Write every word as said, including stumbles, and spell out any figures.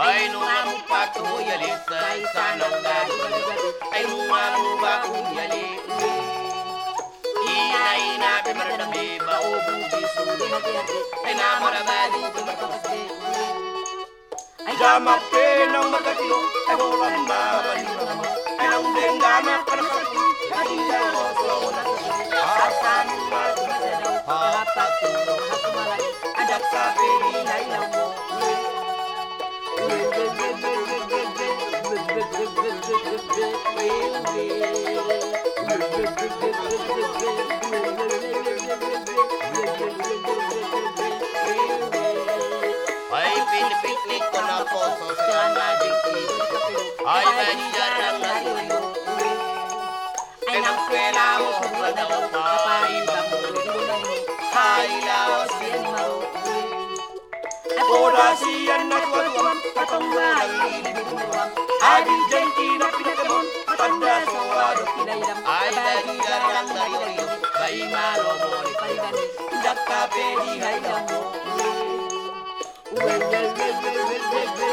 Ay nungamu patu yale sai sanang gadu ay nungamu ba yale ina ina be marame ba obu bisu ay na marabadi be markapase ay jama pe nang magatilo ay bolan ba ay nang dengama kanakatu ay jago so asan ma tudau hapatu hasumalai ada kafe di lailamo ay pinipiknik ko na poso sa nading ay manjarang ngayon ay nang kwela mo kung nadaw ay bamulong ay lawas yan maro Oda siyan na tuwan katong ay liburuan adi jengki na pinakabon matanda so ado kinailam ay dagi garang dariyo bay malo mo ni paligani dak ka pedi hay mo